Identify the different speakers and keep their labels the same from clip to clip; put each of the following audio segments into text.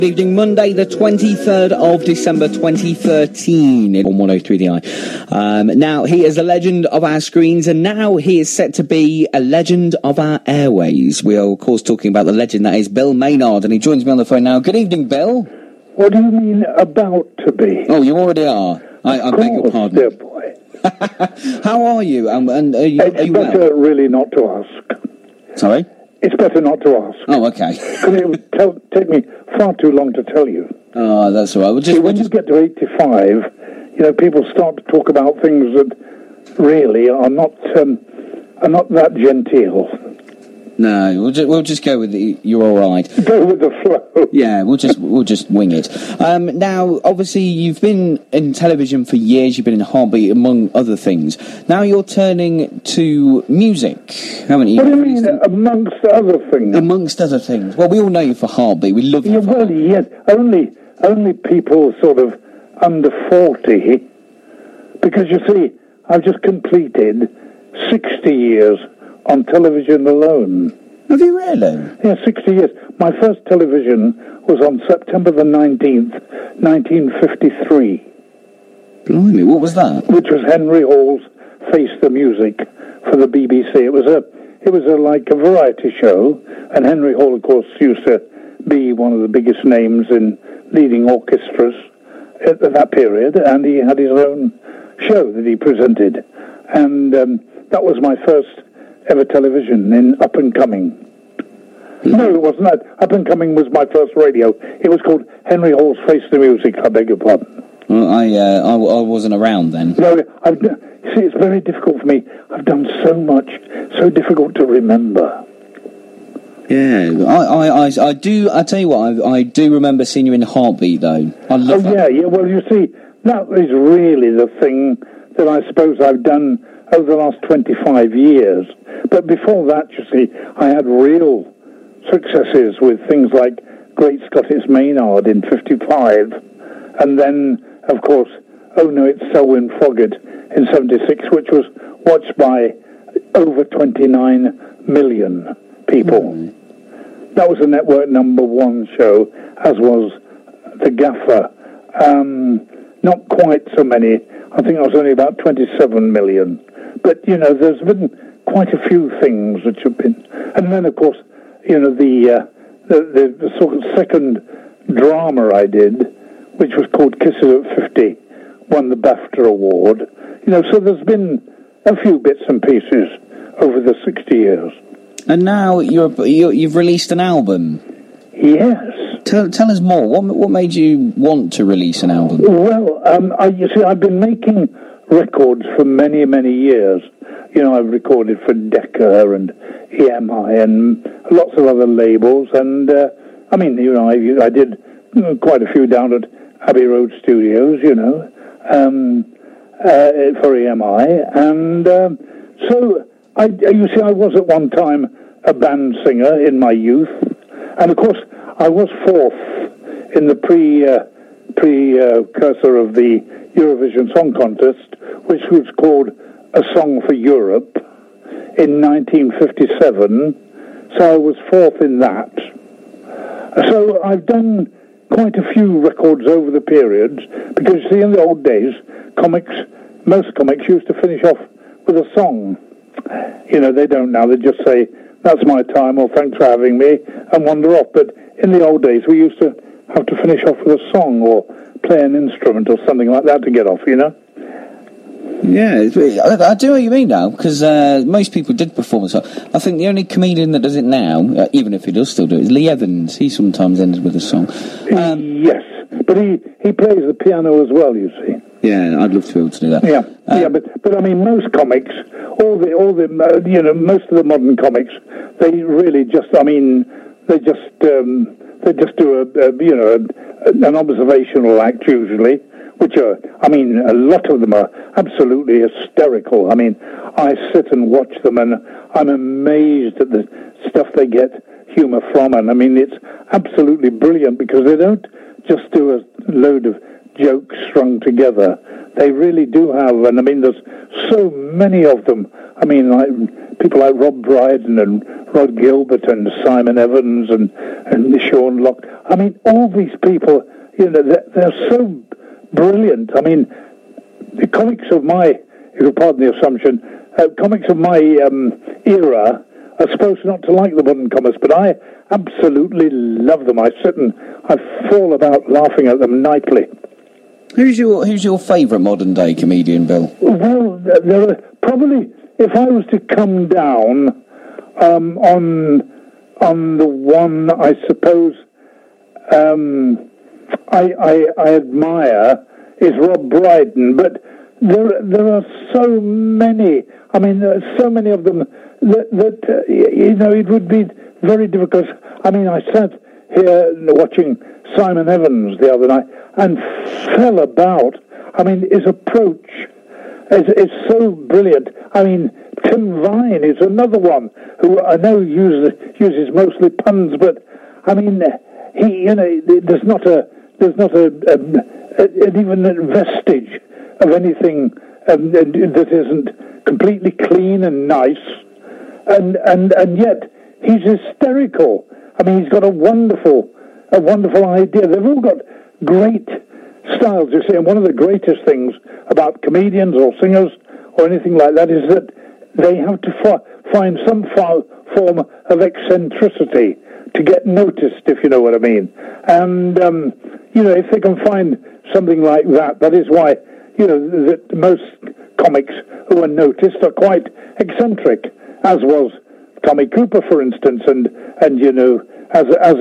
Speaker 1: Good evening, Monday the 23rd of December 2013 on 103 The Eye. Now, he is a legend of our screens, and now he is set to be a legend of our airways. We are, of course, talking about the legend that is Bill Maynard, and he joins me on the phone now. Good evening, Bill.
Speaker 2: What do you mean, about to be?
Speaker 1: Oh, you already are. I beg your pardon.
Speaker 2: Dear boy.
Speaker 1: How are you? And are you
Speaker 2: better
Speaker 1: well?
Speaker 2: really not to ask.
Speaker 1: Sorry?
Speaker 2: It's better not to ask.
Speaker 1: Oh, okay.
Speaker 2: Because it would take me far too long to tell you.
Speaker 1: Oh, that's all right.
Speaker 2: See, when you get to 85, people start to talk about things that really are not that genteel.
Speaker 1: No, we'll just go with it. You're all right.
Speaker 2: Go with the flow.
Speaker 1: Yeah, we'll just wing it. Now, obviously, you've been in television for years. You've been in Heartbeat, among other things. Now you're turning to music, haven't you?
Speaker 2: What do you mean, amongst other things?
Speaker 1: Amongst other things. Well, we all know you for Heartbeat. We love you.
Speaker 2: Yeah, well, yes. Only people sort of under 40, because you see, I've just completed 60 years on television alone.
Speaker 1: Have you really?
Speaker 2: Yeah, 60 years. My first television was on September the 19th, 1953.
Speaker 1: Blimey, what was that?
Speaker 2: Which was Henry Hall's Face the Music for the BBC. It was like a variety show, and Henry Hall, of course, used to be one of the biggest names in leading orchestras at that period, and he had his own show that he presented. And that was my first ever television in Up and Coming. Mm-hmm. No, it wasn't that. Up and Coming was my first radio. It was called Henry Hall's Face the Music, I beg your pardon.
Speaker 1: Well, I wasn't around then.
Speaker 2: No, see, it's very difficult for me. I've done so much, so difficult to remember.
Speaker 1: Yeah, I do. I tell you what, I do remember seeing you in Heartbeat, though. I love that.
Speaker 2: Yeah. Well, you see, that is really the thing that I suppose I've done over the last 25 years. But before that, you see, I had real successes with things like Great Scottish Maynard in 55, and then, of course, Oh No, It's Selwyn Froggatt in 76, which was watched by over 29 million people. Mm. That was a network #1 show, as was The Gaffer. Not quite so many. I think I was only about 27 million. But, there's been quite a few things which have been... And then, of course, the sort of second drama I did, which was called Kisses at 50, won the BAFTA award. So there's been a few bits and pieces over the 60 years. And
Speaker 1: now you've released an album.
Speaker 2: Yes.
Speaker 1: Tell us more. What made you want to release an album?
Speaker 2: Well, you see, I've been making records for many, many years. I've recorded for Decca and EMI and lots of other labels. And, I did quite a few down at Abbey Road Studios, for EMI. And so, you see, I was at one time a band singer in my youth. And, of course, I was fourth in the precursor of the Eurovision Song Contest, which was called A Song for Europe, in 1957. So I was fourth in that. So I've done quite a few records over the periods, because you see, in the old days, most comics used to finish off with a song. They don't now. They just say, "That's my time," or "Thanks for having me," and wander off. But in the old days, we used to have to finish off with a song or play an instrument or something like that to get off,
Speaker 1: Yeah, I do know what you mean now, because most people did perform a song. I think the only comedian that does it now, even if he does still do it, is Lee Evans. He sometimes ends with a song.
Speaker 2: Yes, but he plays the piano as well, you see.
Speaker 1: Yeah, I'd love to be able to do that.
Speaker 2: Yeah, but I mean, most comics, most of the modern comics, they really just, they just do an observational act usually, which are, a lot of them are absolutely hysterical. I sit and watch them, and I'm amazed at the stuff they get humour from, and it's absolutely brilliant, because they don't just do a load of jokes strung together. They really do have, and there's so many of them I mean, like people like Rob Brydon and Rod Gilbert and Simon Evans and Sean Locke. I mean, all these people, they're so brilliant. I mean, the comics of my, if you pardon the assumption, comics of my era are supposed not to like the modern comics, but I absolutely love them. I sit and I fall about laughing at them nightly.
Speaker 1: Who's your favourite modern day comedian, Bill?
Speaker 2: Well, there are probably, if I was to come down on the one I suppose I admire is Rob Brydon, but there are so many. I mean, there are so many of them that it would be very difficult. I mean, I sat here watching Simon Evans the other night and fell about. I mean, his approach is so brilliant. I mean, Tim Vine is another one who I know uses mostly puns, but I mean, there's not even a vestige of anything that isn't completely clean and nice, and yet he's hysterical. I mean, he's got a wonderful idea. They've all got great styles, you see, and one of the greatest things about comedians or singers or anything like that is that they have to find some form of eccentricity to get noticed, if you know what I mean. And, if they can find something like that, that is why, that most comics who are noticed are quite eccentric, as was Tommy Cooper, for instance, and as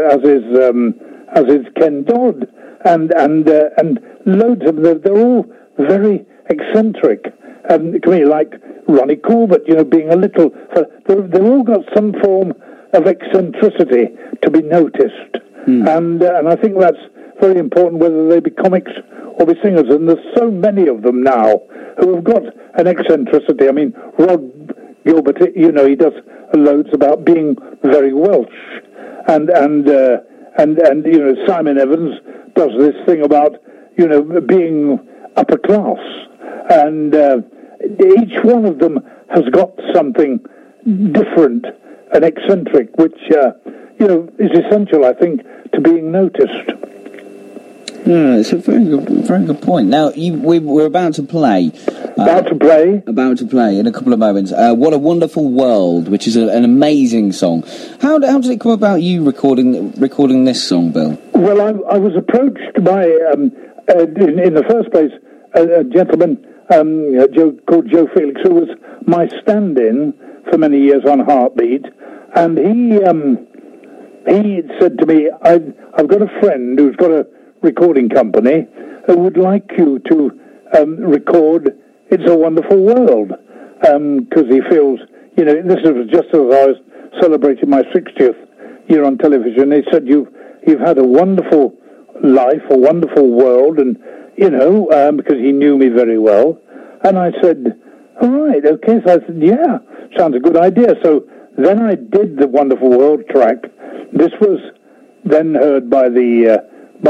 Speaker 2: is Ken Dodd, and loads of them. They're all very eccentric. Like Ronnie Corbett, being a little. They've all got some form of eccentricity to be noticed, and I think that's very important, whether they be comics or be singers. And there's so many of them now who have got an eccentricity. I mean, Rod Gilbert, he does loads about being very Welsh, and Simon Evans does this thing about being upper class, and each one of them has got something different and eccentric, which is essential, I think, to being noticed.
Speaker 1: Yeah, it's a very good point. Now, we're about to play.
Speaker 2: About to play
Speaker 1: in a couple of moments. What a Wonderful World, which is an amazing song. How did it come about you recording this song, Bill?
Speaker 2: Well, I was approached by, in the first place, a gentleman called Joe Felix, who was my stand-in for many years on Heartbeat, and he said to me, I've got a friend who's got a recording company who would like you to record It's a Wonderful World, because he feels, this was just as I was celebrating my 60th year on television. He said, you've had a wonderful life, a wonderful world, and, because he knew me very well. And I said, all right, okay. So I said, yeah, sounds a good idea. So then I did the Wonderful World track. This was then heard by the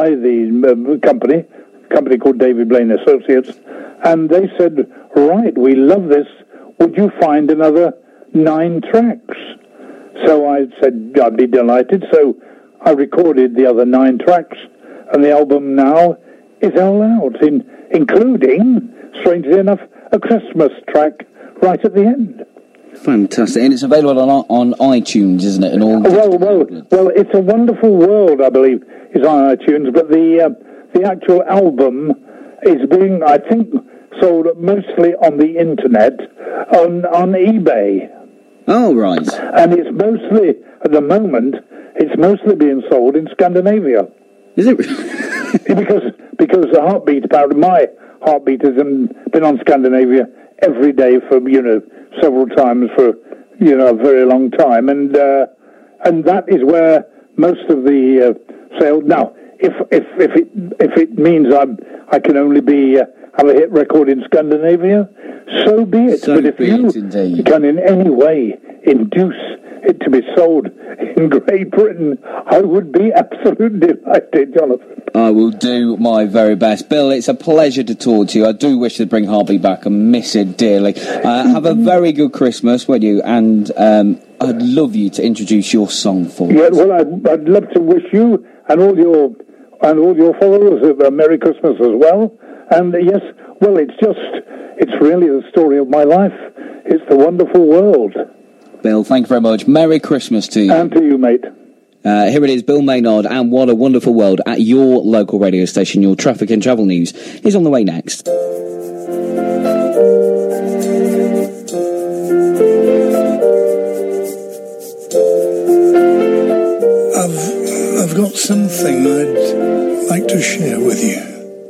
Speaker 2: company called David Blaine Associates, and they said, right, we love this, would you find another 9 tracks? So I said I'd be delighted, so I recorded the other 9 tracks, and the album now is all out, including, strangely enough, a Christmas track right at the end.
Speaker 1: Fantastic, and it's available on iTunes, isn't it? And all.
Speaker 2: Well, It's a Wonderful World, I believe, is on iTunes, but the actual album is being, I think, sold mostly on the internet, on eBay.
Speaker 1: Oh, right.
Speaker 2: And it's mostly, at the moment, being sold in Scandinavia.
Speaker 1: Is it?
Speaker 2: because the Heartbeat, apparently my Heartbeat has been on Scandinavia every day for, several times for, a very long time. And that is where most of the sales. Now, if it means I can only have a hit record in Scandinavia, so be it. But if you can in any way induce it to be sold in Great Britain, I would be absolutely delighted, Jonathan.
Speaker 1: I will do my very best. Bill, it's a pleasure to talk to you. I do wish to bring Harvey back. I miss it dearly. Have a very good Christmas, won't you? And I'd love you to introduce your song for us.
Speaker 2: Yeah, well, I'd love to wish you and all your followers a Merry Christmas as well. And yes, well, it's really the story of my life. It's the wonderful world.
Speaker 1: Bill, thank you very much. Merry Christmas to you.
Speaker 2: And to you, mate.
Speaker 1: Here it is, Bill Maynard, and What a Wonderful World at your local radio station. Your traffic and travel news is on the way next.
Speaker 3: I've got something I'd like to share with you.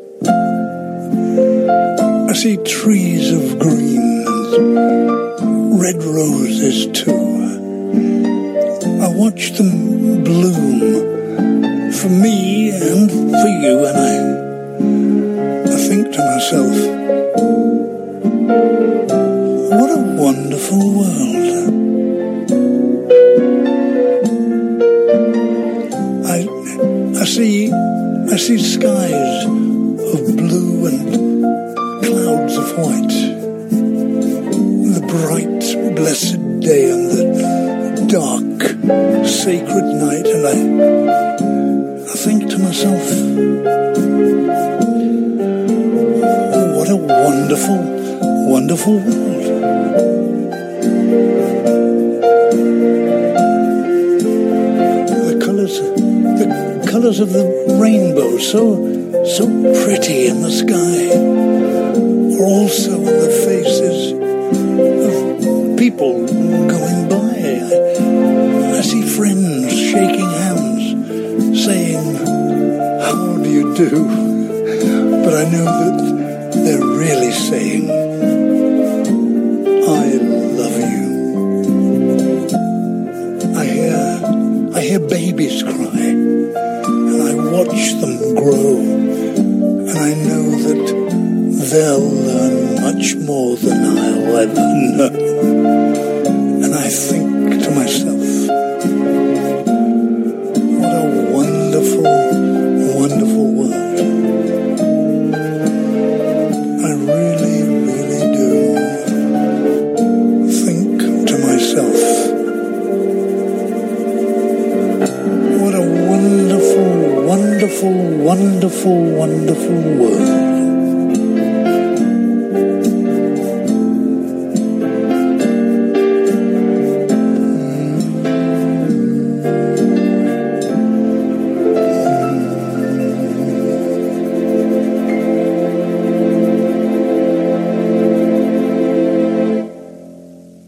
Speaker 3: I see trees of green and red roses too. I watch them bloom for me and for you, and I think to myself, what a wonderful world. I see skies of blue and clouds of white, the bright, blessed day and the dark, sacred night, and I think to myself, oh, what a wonderful, wonderful world. The colours of the rainbow, so pretty in the sky, are also on the faces of people going by. I see friends shaking hands, saying, how do you do? But I know that they're really saying, I love you. I hear babies cry, and I watch them grow, and I know that they'll learn much more than I'll ever know. And I think to myself, what a wonderful, wonderful world. I really, really do think to myself, what a wonderful, wonderful, wonderful, wonderful world.